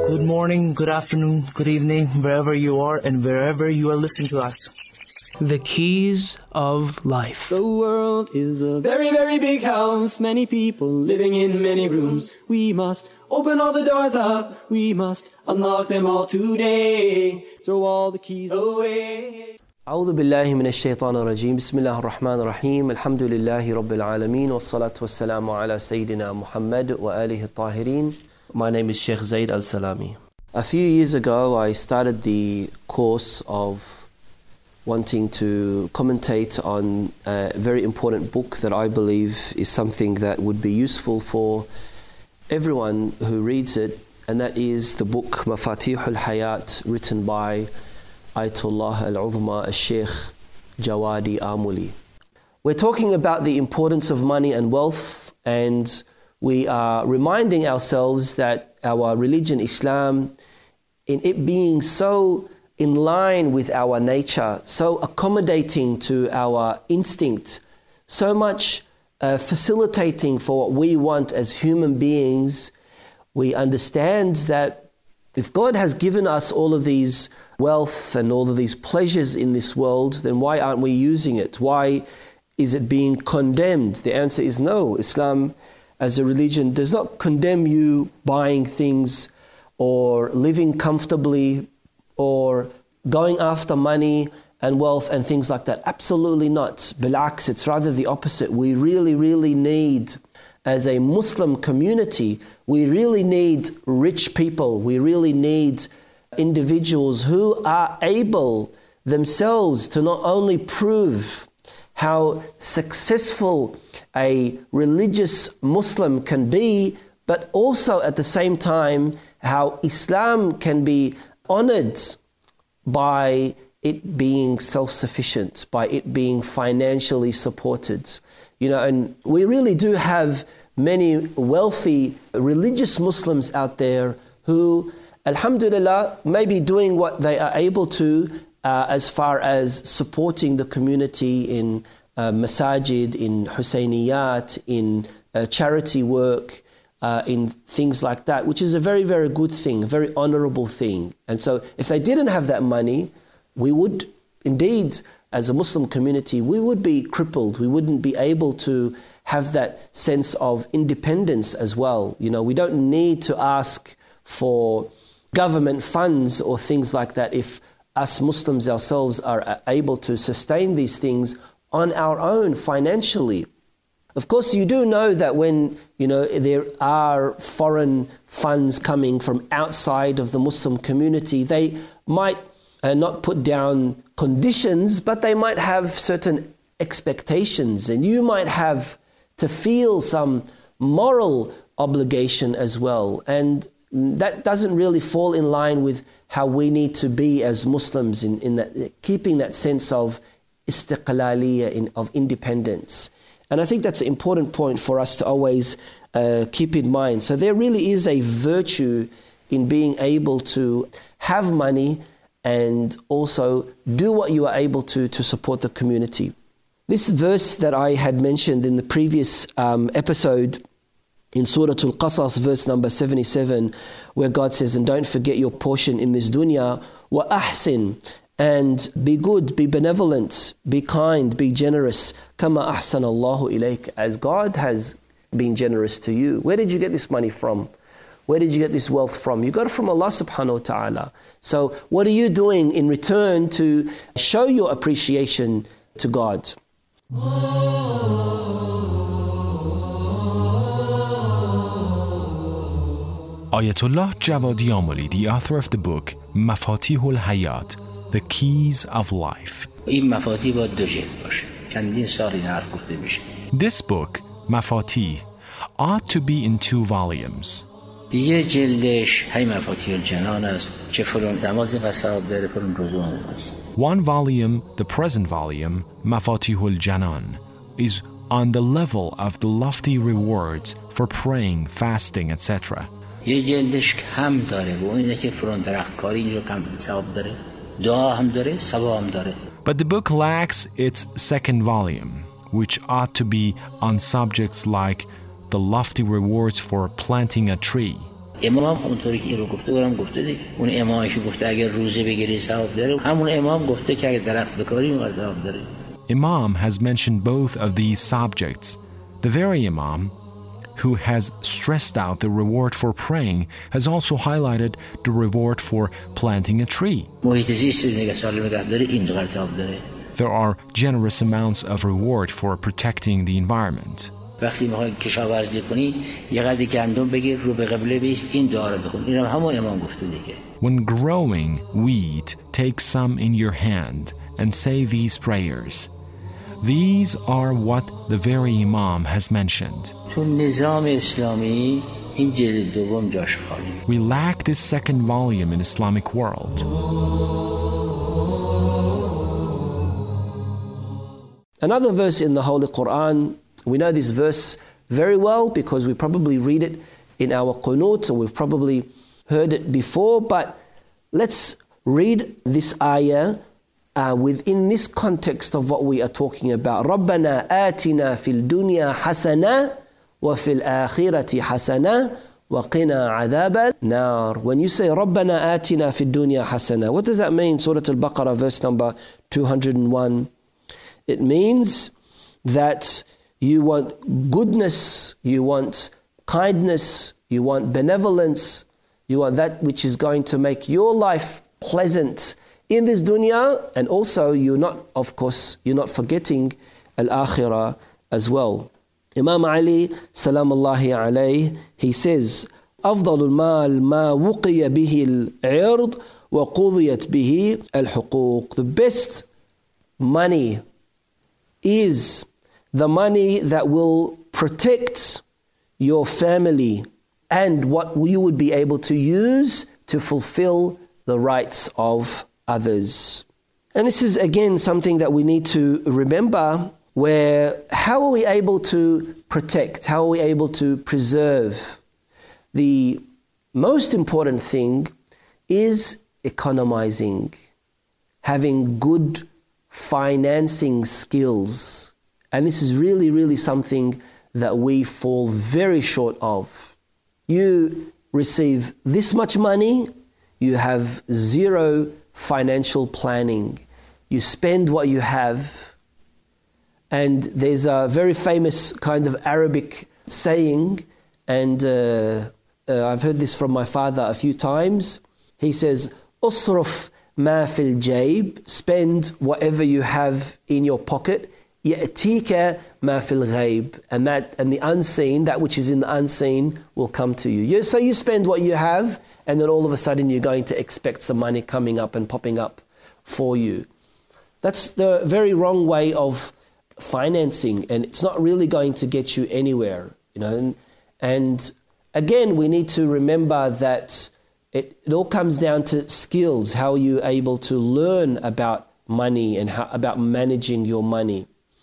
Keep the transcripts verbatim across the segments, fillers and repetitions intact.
Good morning, good afternoon, good evening, wherever you are and wherever you are listening to us. The keys of life. The world is a very, very big house. Many people living in many rooms. We must open all the doors up. We must unlock them all today. Throw all the keys away. أعوذ بالله من الشيطان الرجيم بسم الله الرحمن الرحيم الحمد لله رب العالمين والصلاة والسلام على سيدنا محمد وآله الطاهرين. My name is Sheikh Zaid Al-Salami. A few years ago I started the course of wanting to commentate on a very important book that I believe is something that would be useful for everyone who reads it, and that is the book Mafatih al-Hayat, written by Ayatollah Al-Uzma Al-Sheikh Jawadi Amuli. We're talking about the importance of money and wealth, and we are reminding ourselves that our religion, Islam, in it being so in line with our nature, so accommodating to our instinct, so much uh, facilitating for what we want as human beings, we understand that if God has given us all of these wealth and all of these pleasures in this world, then why aren't we using it? Why is it being condemned? The answer is no. Islam as a religion does not condemn you buying things or living comfortably or going after money and wealth and things like that. Absolutely not. Bilaks, it's rather the opposite. We really, really need, as a Muslim community, we really need rich people. We really need individuals who are able themselves to not only prove how successful a religious Muslim can be, but also at the same time how Islam can be honored by it being self-sufficient, by it being financially supported. You know, and we really do have many wealthy religious Muslims out there who, alhamdulillah, may be doing what they are able to uh, as far as supporting the community in uh, masajid, in Husainiyat, in uh, charity work, uh, in things like that, which is a very, very good thing, a very honorable thing. And so if they didn't have that money, we would indeed, as a Muslim community, we would be crippled. We wouldn't be able to have that sense of independence as well. You know, we don't need to ask for government funds or things like that if us Muslims ourselves are able to sustain these things on our own financially. Of course, you do know that when, you know, there are foreign funds coming from outside of the Muslim community, they might uh, not put down conditions, but they might have certain expectations, and you might have to feel some moral obligation as well. And that doesn't really fall in line with how we need to be as Muslims in, in that, keeping that sense of istiqlaliyya, in, of independence. And I think that's an important point for us to always uh, keep in mind. So there really is a virtue in being able to have money and also do what you are able to to support the community. This verse that I had mentioned in the previous um, episode in Surah Al-Qasas, verse number seventy-seven, where God says, and don't forget your portion in this dunya, wa ahsin, and be good, be benevolent, be kind, be generous, kama ahsan Allahu ilayk, as God has been generous to you. Where did you get this money from? Where did you get this wealth from? You got it from Allah subhanahu wa ta'ala. So what are you doing in return to show your appreciation to God? Ayatollah Jawadi Amuli, the author of the book Mafatih al-Hayat, The Keys of Life. This book, Mafatih, ought to be in two volumes. یه جلدش هی مفاتیح الجنان است که فرون دماغ قصاب داره فرون رضوان است. One volume, the present volume, Mafatih al-Janan, is on the level of the lofty rewards for praying, fasting, et cetera. یه جلدش کم داره و اون اینه که فرون درختکاری اینجا کم ثواب داره. دعا هم داره، ثواب هم داره. But the book lacks its second volume, which ought to be on subjects like the lofty rewards for planting a tree. امام اونطوری که این رو گفته اونم گفته دیگه. اون امامش گفته اگر روزه بگیری ثواب داره، همون امام گفته که اگر درخت بکاری اون ثواب داره. Imam has mentioned both of these subjects. The very Imam who has stressed out the reward for praying has also highlighted the reward for planting a tree. محیط زیست نگه سالم نگه داره، این دو ثواب داره. There are generous amounts of reward for protecting the environment. وقتی میخوای کشاورزی کنی یه قدر گندم بگیر رو به قبله بیست، این دعا رو بخون. اینم همون امام گفته دیگه. When growing wheat, take some in your hand and say these prayers. These are what the very Imam has mentioned. تو نظام اسلامی این جلد دوم جاش خالی. We lack this second volume in Islamic world. Another verse in the Holy Quran, we know this verse very well because we probably read it in our qunut, and we've probably heard it before, but let's read this ayah uh, within this context of what we are talking about. رَبَّنَا آتِنَا فِي الدُّنْيَا حَسَنَةً وَفِي الْآخِرَةِ حَسَنَةً وَقِنَا عَذَابَ النَّارِ. When you say رَبَّنَا آتِنَا فِي الدُّنْيا حَسَنَةً, what does that mean? Surah Al-Baqarah, verse number two hundred one. It means that you want goodness, you want kindness, you want benevolence, you want that which is going to make your life pleasant in this dunya, and also you're not, of course, you're not forgetting al-akhirah as well. Imam Ali, salamullahi alayhi, he says, أفضل المال ما وقي به العرض وقضيت به الحقوق. The best money is the money that will protect your family and what you would be able to use to fulfill the rights of others. And this is again something that we need to remember, where how are we able to protect, how are we able to preserve? The most important thing is economizing, having good financing skills. And this is really, really something that we fall very short of. You receive this much money, you have zero financial planning. You spend what you have. And there's a very famous kind of Arabic saying, and uh, uh, I've heard this from my father a few times. He says, "Usruf ma fil jayb," spend whatever you have in your pocket. "Ya'tika ma fil ghayb," and that and the unseen, that which is in the unseen, will come to you. you. So you spend what you have, and then all of a sudden you're going to expect some money coming up and popping up for you. That's the very wrong way of financing, and it's not really going to get you anywhere. You know, and, and again, we need to remember that it, it all comes down to skills. How are you able to learn about money and how, about managing your money?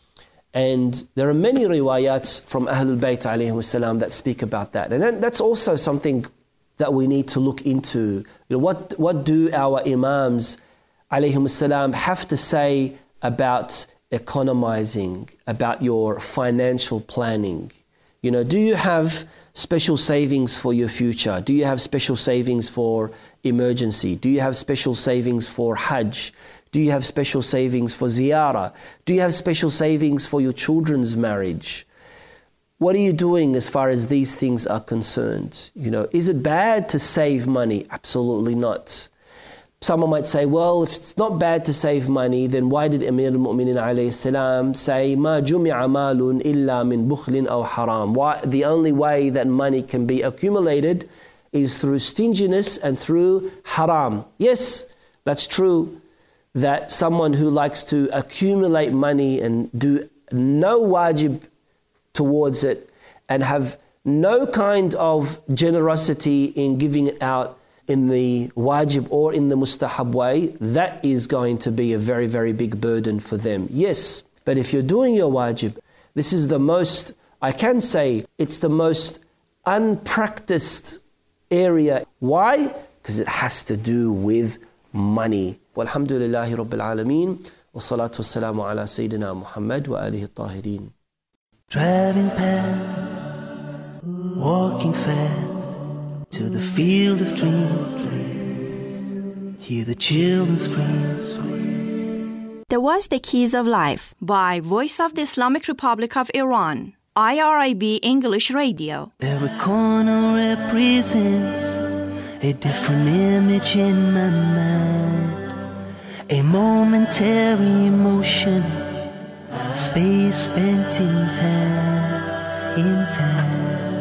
And there are many riwayats from Ahlul Bayt alayhi salam that speak about that. And that, that's also something that we need to look into. You know, what, what do our imams alayhi salam have to say about economizing, about your financial planning? You know, do you have special savings for your future? Do you have special savings for emergency? Do you have special savings for Hajj? Do you have special savings for ziyarah? Do you have special savings for your children's marriage? What are you doing as far as these things are concerned? You know, is it bad to save money? Absolutely not. Someone might say, well, if it's not bad to save money, then why did Amir al-Mu'minin alayhi salam say, "Ma jumi'a malun illa min bukhlin aw haram"? Why, the only way that money can be accumulated is through stinginess and through haram. Yes, that's true, that someone who likes to accumulate money and do no wajib towards it and have no kind of generosity in giving it out in the wajib or in the mustahab way, that is going to be a very, very big burden for them. Yes, but if you're doing your wajib, this is the most, I can say, it's the most unpracticed area. Why? Because it has to do with money. Walhamdulillahi Rabbil Alameen. Wa salatu wassalamu ala Sayyidina Muhammad wa alihi to the field of dreams. Hear the children scream. That was The Keys of Life by Voice of the Islamic Republic of Iran, I R I B English Radio. Every corner represents a different image in my mind, a momentary emotion, space spent in time, in time.